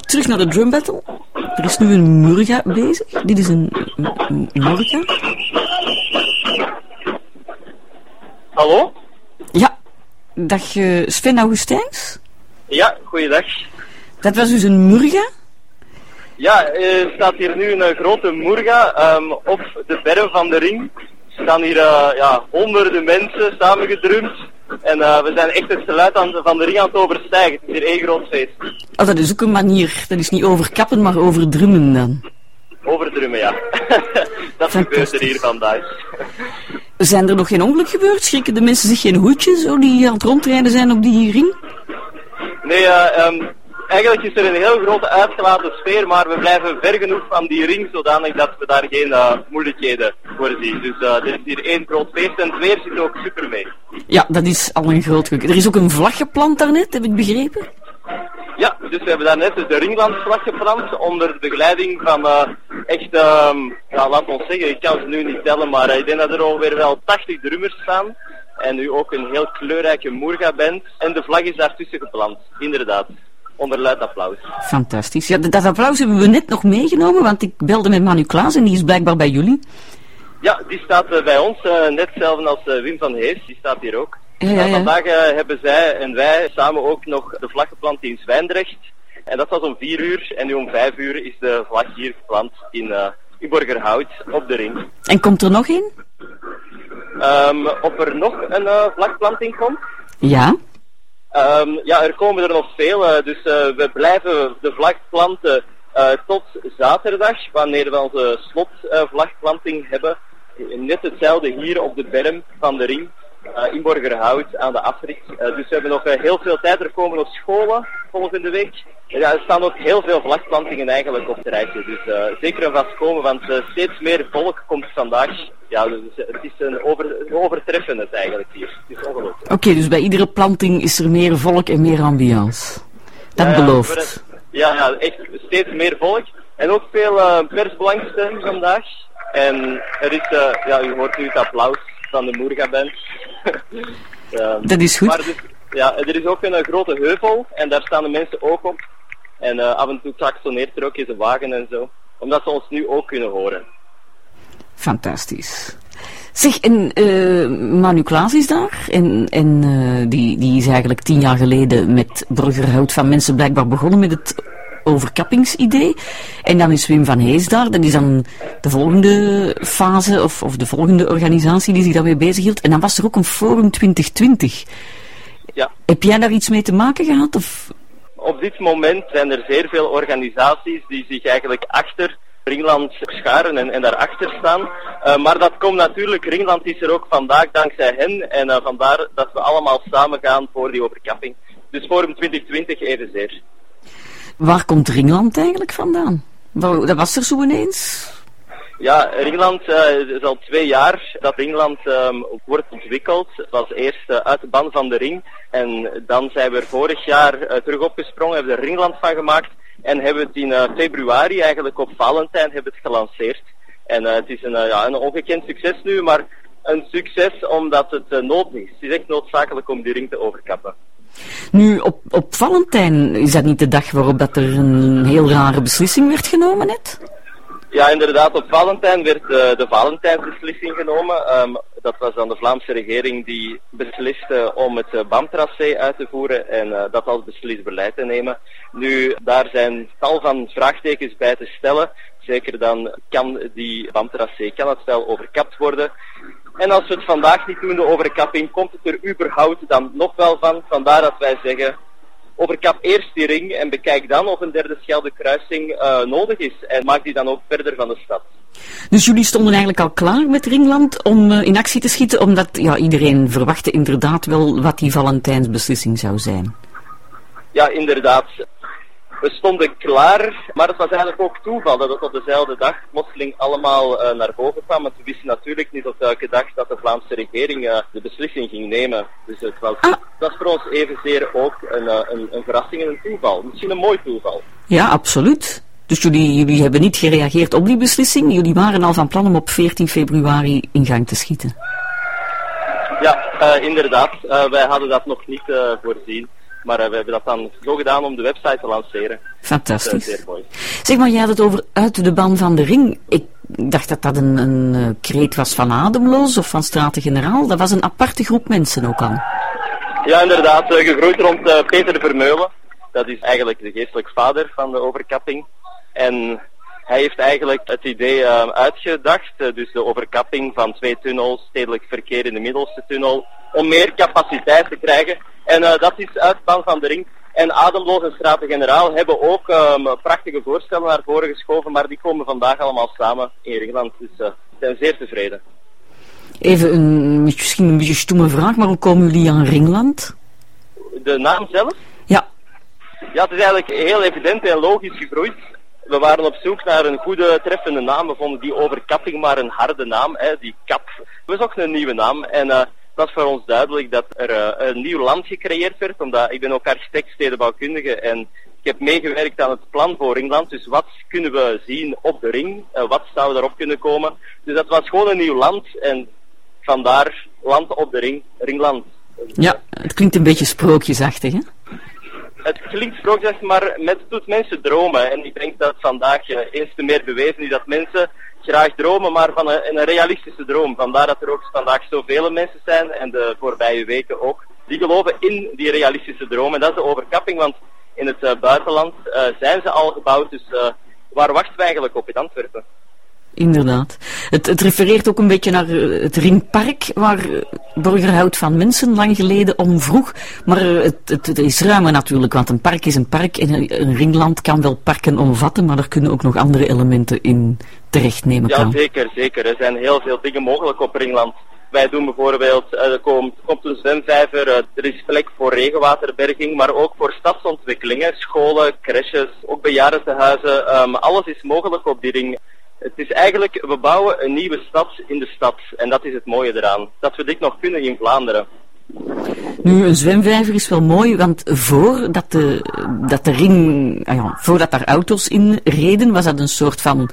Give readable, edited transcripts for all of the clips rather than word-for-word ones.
terug naar de drum battle. Er is nu een murga bezig. Dit is een murga. Hallo? Ja. Dag Sven Augustijns. Ja, goeiedag. Dat was dus een murga? Ja, er staat hier nu een grote murga op de berm van de ring. Er staan hier honderden mensen samengedrumd. En we zijn echt het geluid van de ring aan het overstijgen. Het is hier één groot feest. Oh, dat is ook een manier. Dat is niet overkappen, maar overdrummen dan. Overdrummen, ja. Dat gebeurt er hier vandaag. Zijn er nog geen ongeluk gebeurd? Schrikken de mensen zich geen hoedjes zo die aan het rondrijden zijn op die ring? Nee, eigenlijk is er een heel grote uitgelaten sfeer, maar we blijven ver genoeg van die ring, zodanig dat we daar geen moeilijkheden voor zien. Dus dit is hier één groot feest en het weer zit ook super mee. Ja, dat is al een groot geluk. Er is ook een vlag geplant daarnet, heb ik begrepen? Ja, dus we hebben daarnet de Ringlandvlag geplant onder begeleiding van laten we ons zeggen, ik kan ze nu niet tellen, maar ik denk dat er ongeveer wel 80 drummers staan. En nu ook een heel kleurrijke Moerga-band. En de vlag is daartussen geplant, inderdaad. Onder luid applaus. Fantastisch. Ja, dat applaus hebben we net nog meegenomen, want ik belde met Manu Klaas en die is blijkbaar bij jullie. Ja, die staat bij ons, net hetzelfde als Wim van Hees, die staat hier ook. Ja. Vandaag hebben zij en wij samen ook nog de vlag geplant in Zwijndrecht. En dat was om 4 uur en nu om 5 uur is de vlag hier geplant in Borgerhout op de ring. En komt er nog een? Of er nog een vlagplanting komt? Ja. Ja, er komen er nog veel, dus we blijven de vlag planten tot zaterdag, wanneer we onze slotvlagplanting hebben. Net hetzelfde hier op de berm van de ring, in Borgerhout aan de afrit. Dus we hebben nog heel veel tijd, er komen nog scholen volgende week. Ja, er staan ook heel veel vlagplantingen eigenlijk op het rijtje, dus zeker een vast komen, want steeds meer volk komt vandaag. Ja, dus het is we overtreffen het eigenlijk hier. Het is ongelooflijk. Oké, dus bij iedere planting is er meer volk en meer ambiance. Dat belooft. Ja, echt steeds meer volk. En ook veel persbelangstelling vandaag. En er is, u hoort nu het applaus van de Moerga-band. Dat is goed. Maar dus, er is ook een grote heuvel en daar staan de mensen ook op. En af en toe klaxoneert er ook eens een wagen en zo. Omdat ze ons nu ook kunnen horen. Fantastisch. Zeg, en Manu Klaas is daar. En die is eigenlijk 10 jaar geleden met Borgerhout van Mensen blijkbaar begonnen met het overkappingsidee. En dan is Wim van Hees daar. Dat is dan de volgende fase of de volgende organisatie die zich daarmee bezighield. En dan was er ook een Forum 2020. Ja. Heb jij daar iets mee te maken gehad? Of? Op dit moment zijn er zeer veel organisaties die zich eigenlijk achter Ringland scharen en daarachter staan. Maar dat komt natuurlijk, Ringland is er ook vandaag dankzij hen en vandaar dat we allemaal samen gaan voor die overkapping. Dus Forum 2020 evenzeer. Waar komt Ringland eigenlijk vandaan? Dat was er zo ineens? Ja, Ringland is al 2 jaar dat Ringland wordt ontwikkeld. Het was eerst uit de ban van de ring en dan zijn we er vorig jaar terug opgesprongen, hebben we er Ringland van gemaakt. En hebben het in februari, eigenlijk op Valentijn, hebben het gelanceerd. En het is een ongekend succes nu, maar een succes omdat het nodig is. Het is echt noodzakelijk om die ring te overkappen. Nu, op Valentijn, is dat niet de dag waarop dat er een heel rare beslissing werd genomen net? Ja, inderdaad, op Valentijn werd de Valentijnsbeslissing genomen. Dat was dan de Vlaamse regering die besliste om het BAM-tracé uit te voeren en dat als beslist beleid te nemen. Nu, daar zijn tal van vraagtekens bij te stellen. Zeker dan kan die BAM-tracé, kan het wel overkapt worden. En als we het vandaag niet doen, de overkapping, komt het er überhaupt dan nog wel van. Vandaar dat wij zeggen, overkap eerst die ring en bekijk dan of een derde Scheldekruising nodig is. En maak die dan ook verder van de stad. Dus jullie stonden eigenlijk al klaar met Ringland om in actie te schieten, omdat iedereen verwachtte inderdaad wel wat die Valentijnsbeslissing zou zijn. Ja, inderdaad. We stonden klaar, maar het was eigenlijk ook toeval dat het op dezelfde dag plotseling allemaal naar boven kwam. Want we wisten natuurlijk niet op welke dag dat de Vlaamse regering de beslissing ging nemen. Dus het was, dat is voor ons evenzeer ook een verrassing en een toeval. Misschien een mooi toeval. Ja, absoluut. Dus jullie hebben niet gereageerd op die beslissing. Jullie waren al van plan om op 14 februari in gang te schieten. Ja, inderdaad. Wij hadden dat nog niet voorzien. Maar we hebben dat dan zo gedaan om de website te lanceren. Fantastisch. Zeer mooi. Zeg maar, jij had het over uit de ban van de ring. Ik dacht dat dat een kreet was van Ademloos of van Staten-Generaal. Dat was een aparte groep mensen ook al. Ja, inderdaad. Gegroeid rond Peter Vermeulen. Dat is eigenlijk de geestelijk vader van de overkapping. En hij heeft eigenlijk het idee uitgedacht, dus de overkapping van 2 tunnels, stedelijk verkeer in de middelste tunnel, om meer capaciteit te krijgen. En dat is uit de ban van de ring. En Ademloos en Staten-Generaal hebben ook prachtige voorstellen naar voren geschoven, maar die komen vandaag allemaal samen in Ringland. Dus we zijn zeer tevreden. Even misschien een beetje stomme vraag, maar hoe komen jullie aan Ringland? De naam zelf? Ja. Ja, het is eigenlijk heel evident en logisch gegroeid. We waren op zoek naar een goede, treffende naam. We vonden die overkapping maar een harde naam, die kap. We zochten een nieuwe naam en dat was voor ons duidelijk dat er een nieuw land gecreëerd werd, omdat ik ben ook architect stedenbouwkundige en ik heb meegewerkt aan het plan voor Ringland. Dus wat kunnen we zien op de ring? Wat zou daarop kunnen komen? Dus dat was gewoon een nieuw land en vandaar land op de ring, Ringland. Ja, het klinkt een beetje sprookjesachtig, hè? Het klinkt sprookjesachtig, maar het doet mensen dromen. En ik denk dat vandaag eens te meer bewezen is dat mensen graag dromen, maar van een realistische droom. Vandaar dat er ook vandaag zoveel mensen zijn, en de voorbije weken ook, die geloven in die realistische droom. En dat is de overkapping, want in het buitenland zijn ze al gebouwd, dus waar wachten we eigenlijk op in Antwerpen? Inderdaad. Het refereert ook een beetje naar het Ringpark, waar Burgerhout van Mensen lang geleden om vroeg. Maar het is ruimer natuurlijk, want een park is een park en een ringland kan wel parken omvatten, maar er kunnen ook nog andere elementen in terechtnemen. Ja, zeker. Er zijn heel veel dingen mogelijk op Ringland. Wij doen bijvoorbeeld, er komt een zwemvijver, er is plek voor regenwaterberging, maar ook voor stadsontwikkelingen, scholen, crèches, ook bejaardentehuizen. Alles is mogelijk op die ring. Het is eigenlijk, we bouwen een nieuwe stad in de stad. En dat is het mooie eraan. Dat we dit nog kunnen in Vlaanderen. Nu, een zwemvijver is wel mooi, want voordat de ring, voordat daar auto's in reden, was dat een soort van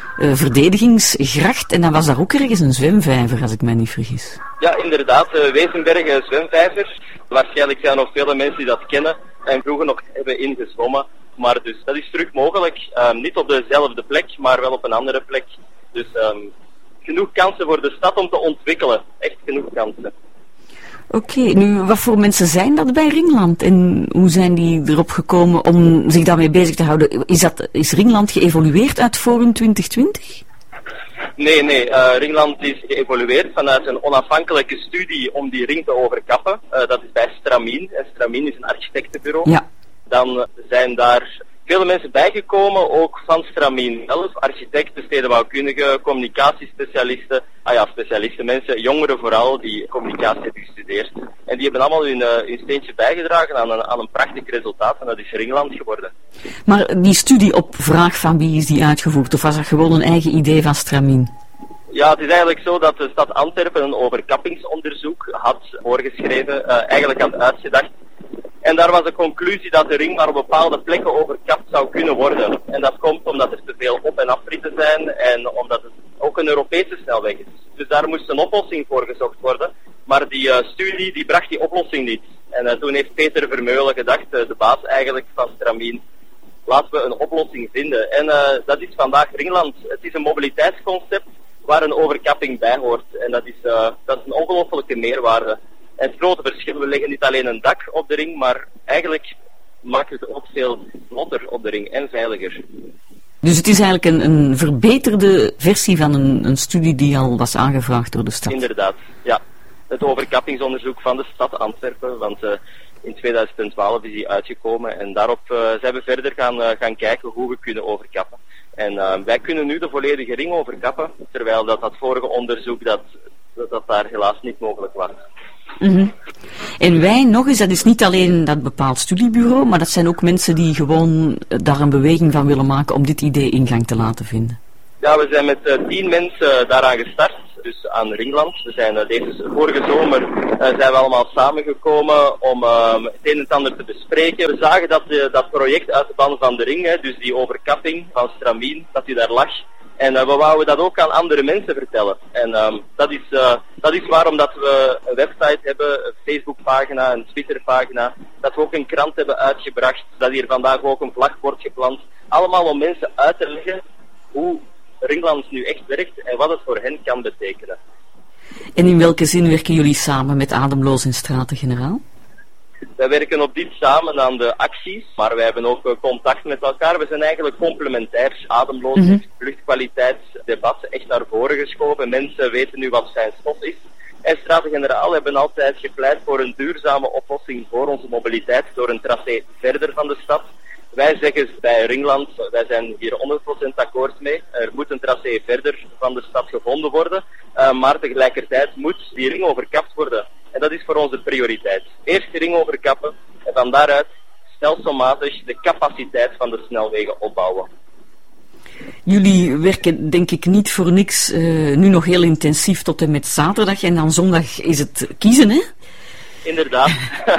verdedigingsgracht. En dan was daar ook ergens een zwemvijver, als ik mij niet vergis. Ja, inderdaad. Wezenberg zwemvijver. Waarschijnlijk zijn er nog vele mensen die dat kennen en vroeger nog hebben ingezwommen. Maar dus, dat is terug mogelijk. Niet op dezelfde plek, maar wel op een andere plek. Dus genoeg kansen voor de stad om te ontwikkelen. Echt genoeg kansen. Oké, nu, wat voor mensen zijn dat bij Ringland? En hoe zijn die erop gekomen om zich daarmee bezig te houden? Is Ringland geëvolueerd uit Forum 2020? Nee. Ringland is geëvolueerd vanuit een onafhankelijke studie om die ring te overkappen. Dat is bij Stramien. En Stramien is een architectenbureau. Ja. Dan zijn daar vele mensen bijgekomen, ook van Stramien zelf. Architecten, stedenbouwkundigen, communicatiespecialisten. Specialisten, mensen, jongeren vooral, die communicatie hebben gestudeerd. En die hebben allemaal hun steentje bijgedragen aan een prachtig resultaat. En dat is Ringland geworden. Maar die studie op vraag van wie is die uitgevoerd? Of was dat gewoon een eigen idee van Stramien? Ja, het is eigenlijk zo dat de stad Antwerpen een overkappingsonderzoek had voorgeschreven. Eigenlijk had uitgedacht. En daar was de conclusie dat de ring maar op bepaalde plekken overkapt zou kunnen worden. En dat komt omdat er te veel op- en afritten zijn en omdat het ook een Europese snelweg is. Dus daar moest een oplossing voor gezocht worden. Maar die studie die bracht die oplossing niet. En toen heeft Peter Vermeulen gedacht, de baas eigenlijk van Stramien, laten we een oplossing vinden. En dat is vandaag Ringland. Het is een mobiliteitsconcept waar een overkapping bij hoort. En dat is een ongelofelijke meerwaarde. En het grote verschil, we leggen niet alleen een dak op de ring, maar eigenlijk maken we het ook veel vlotter op de ring en veiliger. Dus het is eigenlijk een verbeterde versie van een studie die al was aangevraagd door de stad? Inderdaad, ja. Het overkappingsonderzoek van de stad Antwerpen, want in 2012 is die uitgekomen en daarop zijn we verder gaan kijken hoe we kunnen overkappen. En wij kunnen nu de volledige ring overkappen, terwijl dat vorige onderzoek dat daar helaas niet mogelijk was. Mm-hmm. En wij nog eens, dat is niet alleen dat bepaald studiebureau, maar dat zijn ook mensen die gewoon daar een beweging van willen maken om dit idee ingang te laten vinden. Ja, we zijn met 10 mensen daaraan gestart. dus aan Ringland. We zijn vorige zomer zijn we allemaal samengekomen om het een en het ander te bespreken. We zagen dat dat project uit de ban van de ring, dus die overkapping van Stramien, dat die daar lag. En we wouden dat ook aan andere mensen vertellen. En dat is waarom dat we een website hebben, een Facebookpagina, een Twitterpagina, dat we ook een krant hebben uitgebracht, dat hier vandaag ook een vlag wordt geplant. Allemaal om mensen uit te leggen hoe Ringland nu echt werkt en wat het voor hen kan betekenen. En in welke zin werken jullie samen met Ademloos en Staten-Generaal? Wij werken op dit samen aan de acties, maar wij hebben ook contact met elkaar. We zijn eigenlijk complementair. Ademloos heeft luchtkwaliteitsdebat echt naar voren geschoven. Mensen weten nu wat zijn stof is. En Staten-Generaal hebben altijd gepleit voor een duurzame oplossing voor onze mobiliteit door een tracé verder van de stad. Wij zeggen bij Ringland, wij zijn hier 100% akkoord mee. Er moet een tracé verder van de stad gevonden worden, maar tegelijkertijd moet die ring overkapt worden. En dat is voor ons de prioriteit. Eerst de ring overkappen en van daaruit stelselmatig de capaciteit van de snelwegen opbouwen. Jullie werken denk ik niet voor niks nu nog heel intensief tot en met zaterdag en dan zondag is het kiezen, hè? Inderdaad.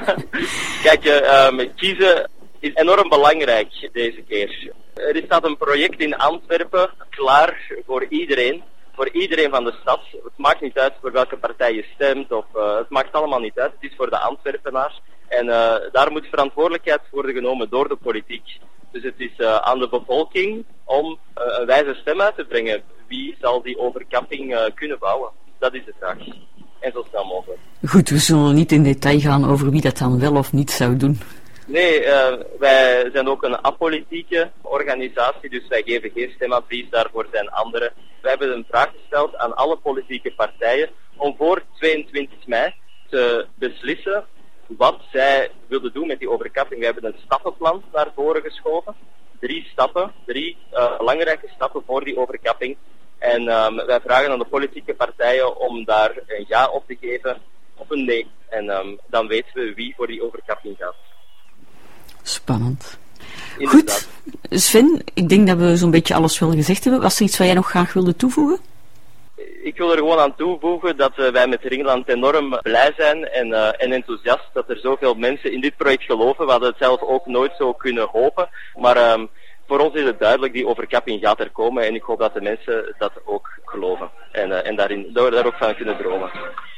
Kijk, kiezen is enorm belangrijk deze keer. Er staat een project in Antwerpen klaar voor iedereen. Voor iedereen van de stad. Het maakt niet uit voor welke partij je stemt. Het maakt allemaal niet uit. Het is voor de Antwerpenaars. En daar moet verantwoordelijkheid worden genomen door de politiek. Dus het is aan de bevolking om een wijze stem uit te brengen. Wie zal die overkapping kunnen bouwen? Dat is de vraag. En zo snel mogelijk. Goed, we zullen niet in detail gaan over wie dat dan wel of niet zou doen. Nee, wij zijn ook een apolitieke organisatie, dus wij geven geen stemadvies, daarvoor zijn anderen. Wij hebben een vraag gesteld aan alle politieke partijen om voor 22 mei te beslissen wat zij wilden doen met die overkapping. We hebben een stappenplan naar voren geschoven. 3 stappen, 3 belangrijke stappen voor die overkapping. En wij vragen aan de politieke partijen om daar een ja op te geven of een nee. En dan weten we wie voor die overkapping gaat. Spannend. Inderdaad. Goed, Sven, ik denk dat we zo'n beetje alles wel gezegd hebben. Was er iets wat jij nog graag wilde toevoegen? Ik wil er gewoon aan toevoegen dat wij met Ringland enorm blij zijn en enthousiast dat er zoveel mensen in dit project geloven. We hadden het zelf ook nooit zo kunnen hopen, maar voor ons is het duidelijk, die overkapping gaat er komen en ik hoop dat de mensen dat ook geloven en daar ook van kunnen dromen.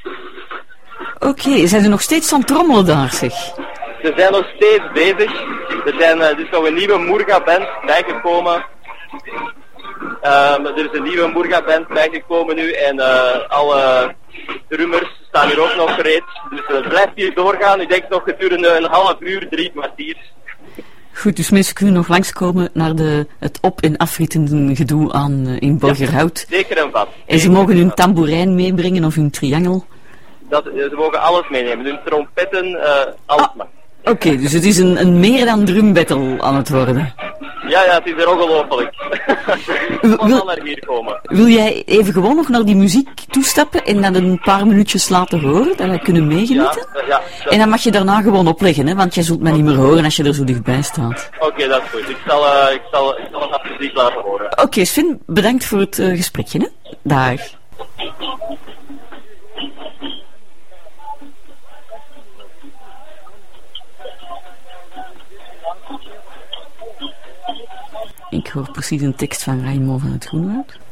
Oké, zijn ze nog steeds aan het trommelen daar, zeg? Ze zijn nog steeds bezig. Er is nog een nieuwe Moerga-band bijgekomen. Er is een nieuwe Moerga-band bijgekomen nu en alle drummers staan hier ook nog gereed. Dus het blijft hier doorgaan. Ik denk nog gedurende een half uur, 3 kwartier. Goed, dus mensen kunnen nog langskomen naar het op- en afritten gedoe in Borgerhout. Ja, zeker en vast. En ze mogen hun tamboerijn meebrengen of hun triangel. Ze mogen alles meenemen, hun trompetten, alles mag. Oké, dus het is een meer dan drumbattle aan het worden. Ja, het is er ongelooflijk. Wil naar hier komen. Wil jij even gewoon nog naar die muziek toestappen en dan een paar minuutjes laten horen, dat wij kunnen meegenieten? Ja, en dan mag je daarna gewoon opleggen, hè, want jij zult mij niet meer horen als je er zo dichtbij staat. Oké, dat is goed. Ik zal een muziek laten horen. Oké, Sven, bedankt voor het gesprekje, hè. Dag. Ik hoor precies een tekst van Raymond van het Groenwoud.